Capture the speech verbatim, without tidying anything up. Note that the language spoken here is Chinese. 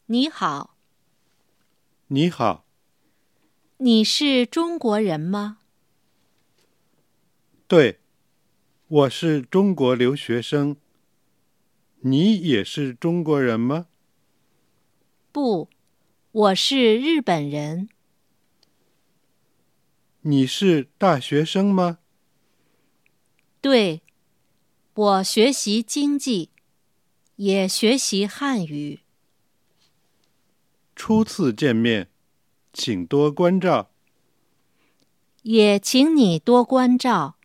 你好。 你好。 你是中国人吗？ 对，我是中国留学生。你也是中国人吗？ 不，我是日本人。 你是大学生吗？ 对，我学习经济，也学习汉语。 初次见面，请多关照。 也请你多关照。